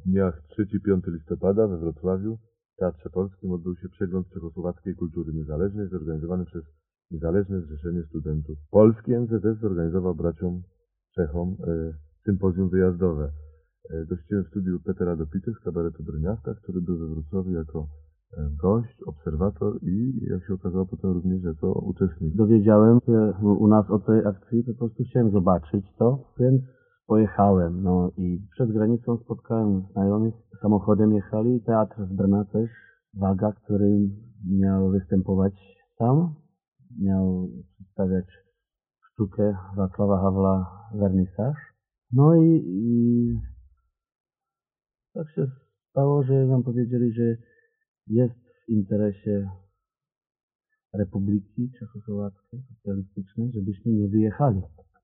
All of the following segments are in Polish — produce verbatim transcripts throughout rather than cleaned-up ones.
dniach trzeciego piątego listopada we Wrocławiu w Teatrze Polskim odbył się przegląd czechosłowackiej kultury niezależnej zorganizowany przez Niezależne Zrzeszenie Studentów. Polski N Z S zorganizował braciom Czechom e, sympozjum wyjazdowe. E, gościłem w studiu Petera Dopity z kabaretu Brynjawka, który był we Wrocławiu jako e, gość, obserwator i, jak się okazało, potem również jako uczestnik. Dowiedziałem się u nas o tej akcji, po prostu chciałem zobaczyć to, więc pojechałem. No i przed granicą spotkałem znajomych, samochodem jechali, teatr z Brna też, Waga, który miał występować tam, miał przedstawiać sztukę Wacława Hawla Wernisaż. No i, i tak się stało, że nam powiedzieli, że jest w interesie Republiki Czechosłowackiej Socjalistycznej, żebyśmy nie wyjechali.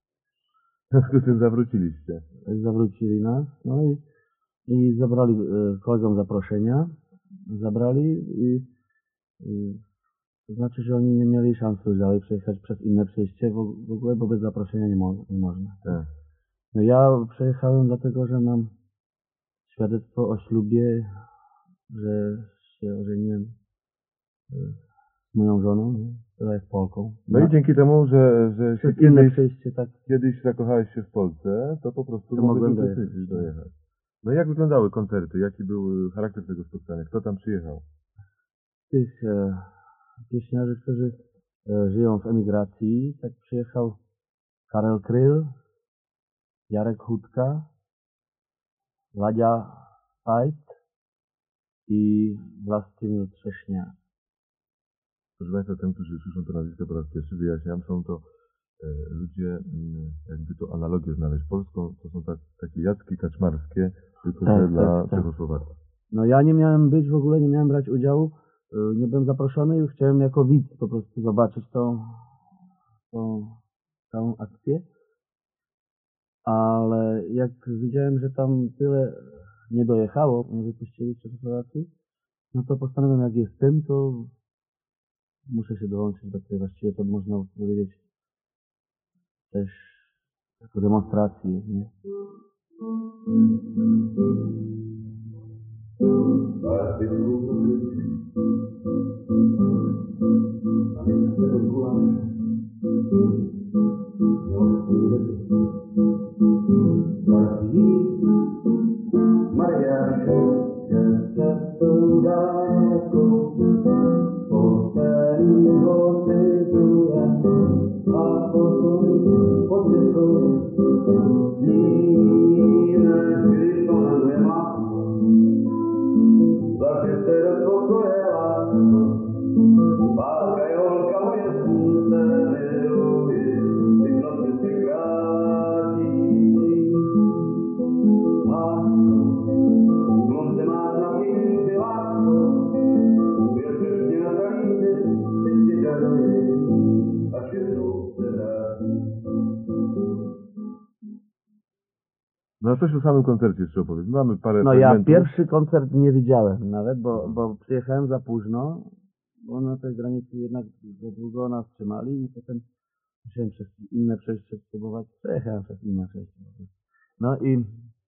W związku z tym zawróciliście. Zawrócili nas, no i, i zabrali e, kolegom zaproszenia, zabrali i, i to znaczy, że oni nie mieli szansy już dalej przejechać przez inne przejście w, w ogóle, bo bez zaproszenia nie, mo nie można. Tak. No ja przejechałem dlatego, że mam świadectwo o ślubie, że się ożeniłem e, z moją żoną, nie? Która jest Polką. No, no i dzięki temu, że, że się przez inne kiedyś, przejście tak kiedyś zakochałeś się w Polsce, to po prostu to mogłeś mogłem uczestniczyć, dojechać. dojechać. No i jak wyglądały koncerty? Jaki był charakter tego spotkania? Kto tam przyjechał? Tych e, pieśniarzy, którzy e, żyją w emigracji, tak przyjechał Karel Kryl, Jarek Hudka, Ladzia Fajt i Vlastimil Trzeszniak. Proszę Państwa, tym, którzy słyszą to nazwisko po raz pierwszy, wyjaśniam, są to e, ludzie, m, jakby to analogię znaleźć polską, to są tak, takie Jacki Kaczmarskie, tylko Tak, że tak, dla tak. Czechosłowacji. No ja nie miałem być w ogóle, nie miałem brać udziału, e, nie byłem zaproszony, już chciałem jako widz po prostu zobaczyć tą, tą całą akcję. Ale jak widziałem, że tam tyle nie dojechało, nie wypuścili Czechosłowacji, no to postanowiłem, jak jestem, to muszę się dołączyć do tej, właściwie to można powiedzieć też jako demonstracji, nie? No a coś o samym koncercie jeszcze opowiedz. Mamy parę No ja fragmentów. pierwszy koncert nie widziałem nawet, bo, bo przyjechałem za późno, bo na tej granicy jednak za długo nas trzymali i potem musiałem przez inne przejście spróbować. Przejechałem przez inne przejście. No i,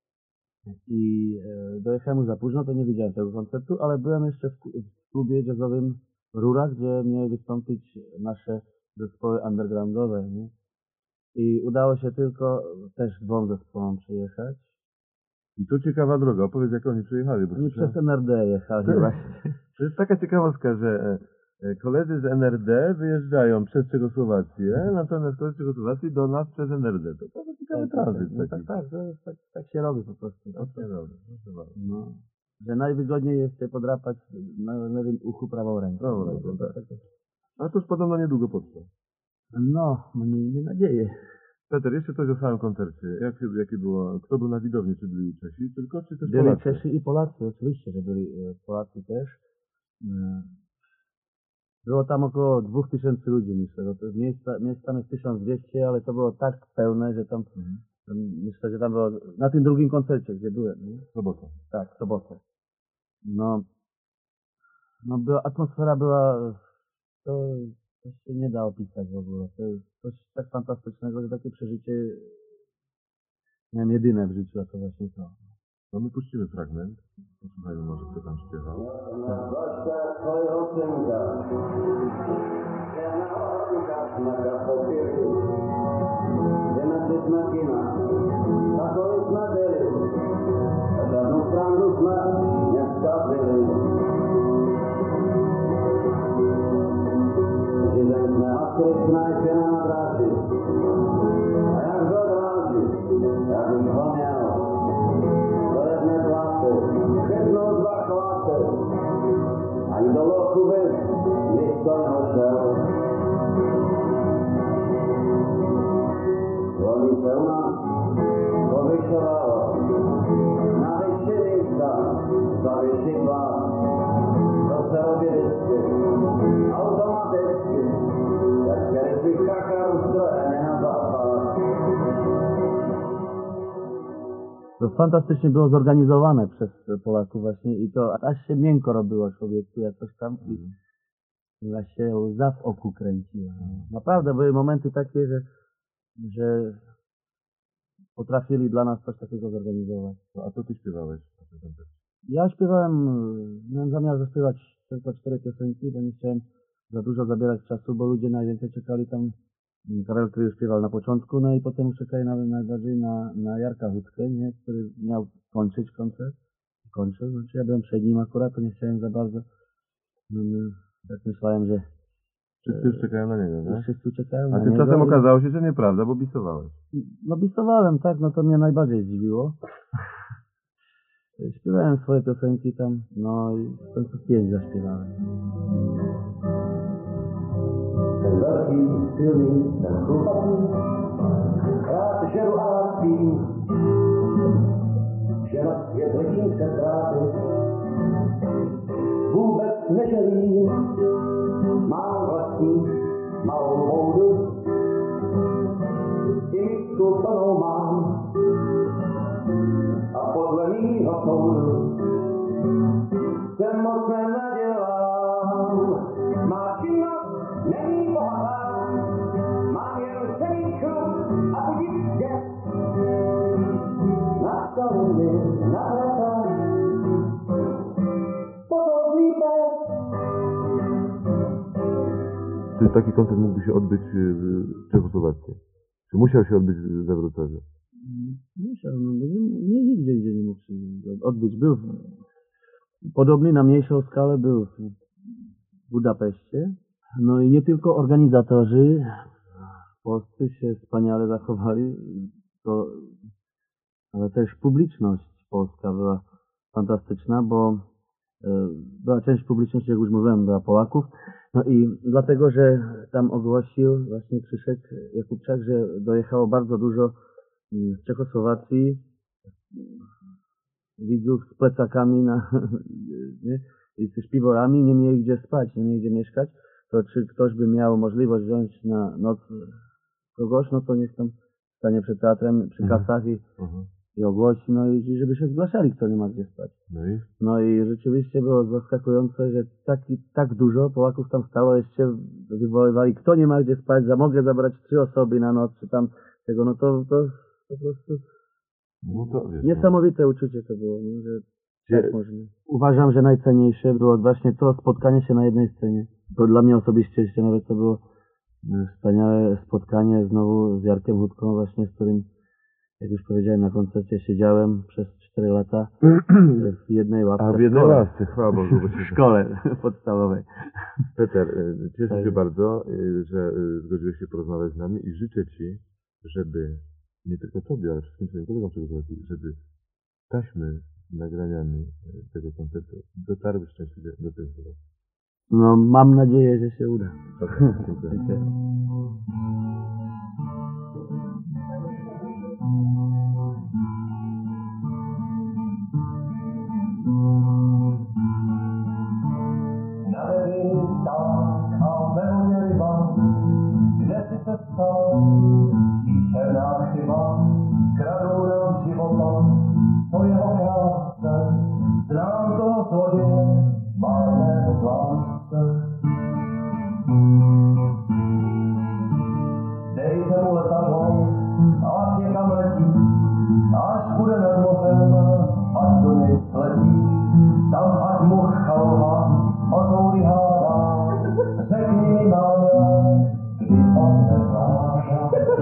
i e, dojechałem już za późno, to nie widziałem tego koncertu, ale byłem jeszcze w, w klubie jazzowym Rura, gdzie miały wystąpić nasze zespoły undergroundowe, nie? I udało się tylko też dwóm zespołom przyjechać. I to ciekawa droga. Opowiedz, jak oni przyjechali. Bo Oni słyszałem- przez N R D jechali właśnie. To jest taka ciekawostka, że e, e, koledzy z N R D wyjeżdżają przez Czechosłowację, natomiast koledzy z Czechosłowacji do nas przez N R D. To bardzo ciekawy tranzyt. No tak, taki. tak, to jest, tak, tak się robi po prostu. Tak się robi, proszę bardzo. No, że najwygodniej jest się podrapać na lewym uchu prawą ręką. Prawą ręką, tak. A to już podobno niedługo potrwa. No, miejmy nadzieję. Peter, jeszcze coś o samym koncercie. Jak, jakie było, kto był na widowni? Czy byli Czesi tylko, czy też Byli Polacy? Czesi i Polacy, oczywiście, że byli e, Polacy też. E, Było tam około dwóch tysięcy ludzi, myślę. No to miejsca, miejsc tam jest tysiąc dwieście, ale to było tak pełne, że tam, Mhm. tam myślę, że tam było, na tym drugim koncercie, gdzie byłem, nie? Sobota. Tak, w sobotę. No, no była, atmosfera była, to, to się nie da opisać w ogóle. To jest coś tak fantastycznego, że takie przeżycie miałem jedyne w życiu, a to właśnie to. No my puścimy fragment. Posłuchajmy może, kto tam śpiewał. Zwłaszcza twojego synka, ja na oczukach smaga popiery, wymęczyć na kina, tako jest matery, a żadną strandu smak nie wskazyli. Zidętne akry w knajpie na nadraży, a jak go odważy, jakbym go miał, to jedne klasy, chętną dwa klasy, a i do lochu by miejsca nie musiał. Słońce u nas powysiowała, na wyjście miejsca zawiesi dwa, to se robi rysky, automatycznie, jak kiedyś kakar ustrojenie na zapach. To fantastycznie było zorganizowane przez Polaków właśnie i to aż się miękko robiło człowieku, jak coś tam i ja się łza w oku kręciła. Naprawdę były momenty takie, że, że potrafili dla nas coś takiego zorganizować. No, a co ty śpiewałeś? Ja śpiewałem, miałem zamiar zaśpiewać tylko cztery piosenki, bo nie chciałem za dużo zabierać czasu, bo ludzie najwięcej czekali tam. Karel Kryj śpiewał na początku, no i potem czekali nawet najbardziej na, na Jarka Hutkę, nie? Który miał kończyć koncert. Kończył, znaczy ja byłem przed nim akurat, to nie chciałem za bardzo. No, no, tak myślałem, że Wszyscy już czekają na niego, tak? wszyscy czekają A na tymczasem niego i- okazało się, że nieprawda, bo bisowałeś. No bisowałem, tak, no to mnie najbardziej zdziwiło. Śpiewałem swoje piosenki tam, no i w końcu pięć zaśpiewałem. Ten wielki, silny, ten chłopaki, krát žeru a spím, že na svět letím se trápit. Vůbec neželím, mám vlastní malou boudu, i misku plnou mám, a podle mýho soudu jsem moc nenadělám. Má činnost není bohatá, mám jen celý šup a budíš dět. Nastavím mi na vrata, podobný pes. Czy taki koncert mógłby się odbyć w Czechosłowacji? Czy musiał się odbyć we Wrocławiu? Musiał, no bo nie, nie nigdzie, gdzie nie mógł się odbyć. Był w, podobny na mniejszą skalę był w Budapeszcie. No i nie tylko organizatorzy polscy się wspaniale zachowali, to, ale też publiczność polska była fantastyczna, bo e, była część publiczności, jak już mówiłem, była Polaków. No i dlatego, że tam ogłosił właśnie Krzyszek Jakubczak, że dojechało bardzo dużo z Czechosłowacji widzów z plecakami na, nie? I z śpiworami, nie mieli gdzie spać, nie mieli gdzie mieszkać, to czy ktoś by miał możliwość wziąć na noc kogoś, no to niech tam stanie przed teatrem, przy Mhm. kasach i, Mhm. i ogłosi, no i żeby się zgłaszali, kto nie ma gdzie spać. No i? No i rzeczywiście było zaskakujące, że taki, tak dużo Polaków tam stało, jeszcze wywoływali, kto nie ma gdzie spać, za mogę zabrać trzy osoby na noc, czy tam tego, no to, to po prostu No to wiesz. niesamowite uczucie to było, nie? Że Gdzie- tak można. Uważam, że najcenniejsze było właśnie to spotkanie się na jednej scenie. To dla mnie osobiście jeszcze nawet to było e, wspaniałe spotkanie znowu z Jarkiem Hutką właśnie, z którym, jak już powiedziałem, na koncercie siedziałem przez cztery lata w jednej ławce. A w w jednej szkole. łasce, chwała Bogu. bo W się- szkole podstawowej. Peter, e, cieszę Tak. się bardzo, e, że e, zgodziłeś się porozmawiać z nami i życzę Ci, żeby nie tylko Tobie, ale wszystkim Twoim kolegom Czechosłowacji, żeby taśmy z nagraniami e, tego koncertu dotarły szczęśliwie do tego Słowacji. No mam nadzieję, że się uda. Dziękuję. Na nebi tak a ve vodě ryba, kde si se stal, příšerná chyba, kradou nám života, to jeho krásce, znám toho zloděje, marného vládce. Dejte mu letadlo, ať někam letí, až bude nad mořem, ať letí, tam ať mu chalva o toury hádá. Řekni mi, mám já, kdy on nevládá.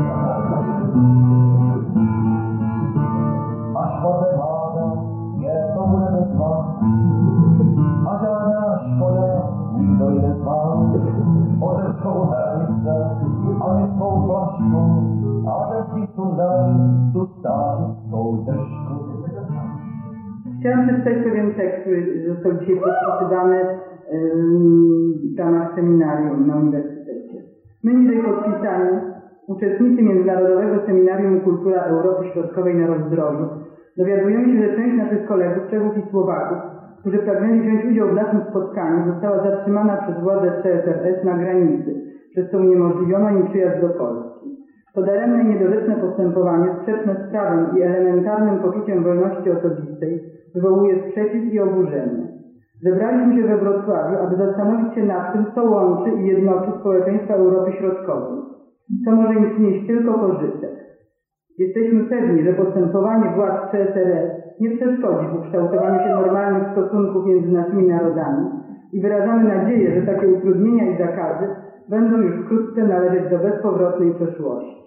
Až potem hádá, je to bude bezva. A žádná škoda, nikdo ji nezvá. Otevřou hranice a my svou flašku a ten si sundaj tu stárnickou držku. Chciałam przeczytać pewien tekst, który został dzisiaj podpisany w ramach seminarium na Uniwersytecie. My niżej podpisani, uczestnicy Międzynarodowego Seminarium Kultura Europy Środkowej na Rozdrożu, dowiadujemy się, że część naszych kolegów, Czechów i Słowaków, którzy pragnęli wziąć udział w naszym spotkaniu, została zatrzymana przez władze C S R S na granicy, przez co uniemożliwiono im przyjazd do Polski. To daremne i niedorzeczne postępowanie, sprzeczne z prawem i elementarnym poczuciem wolności osobistej, wywołuje sprzeciw i oburzenie. Zebraliśmy się we Wrocławiu, aby zastanowić się nad tym, co łączy i jednoczy społeczeństwa Europy Środkowej, co może im przynieść tylko pożytek. Jesteśmy pewni, że postępowanie władz C S R S nie przeszkodzi w ukształtowaniu się normalnych stosunków między naszymi narodami i wyrażamy nadzieję, że takie utrudnienia i zakazy będą już wkrótce należeć do bezpowrotnej przeszłości.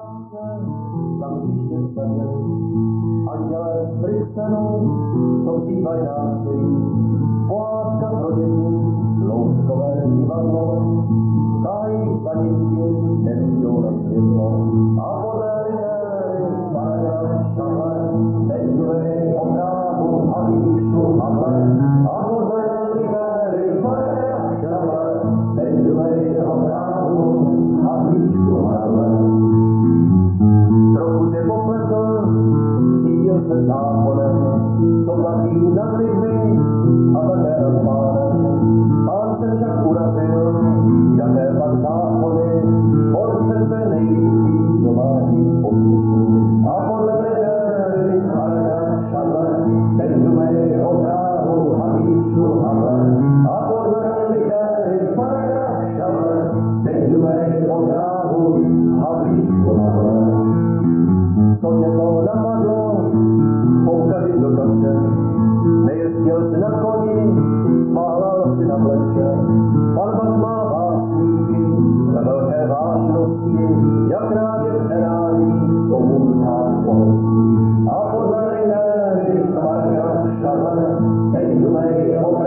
Anděle z Brixenu, co zpívaj návštěví, pohádka pro děti, louskové divadlo, tají staničky, neviděl na světlo, a podle litéry paragraf šale, nejdůvery okávu a výšku havle, a podle litéry paragraf šale, nejdůvery okávu a výšku havle. Trochu tě popletl, cítil se zákonem, co platí nad lidmi a také nad pánem. Pán se však urazil, jaké pak zákony, on se nejvící domácí poslušný. A podle litéry paragraf šale, teď dumej o dráhu a výšku havle. A podle litéry paragraf šale, teď dumej o dráhu a výšku havle. Co tě to napadlo, poukazit do kaše, nejezdil si na koni, málal si na pleše, palba smává snížky, ve velké vážnosti, jak rádě v erání, komunká společí. A podle linéry paragraf šale, teď dumej o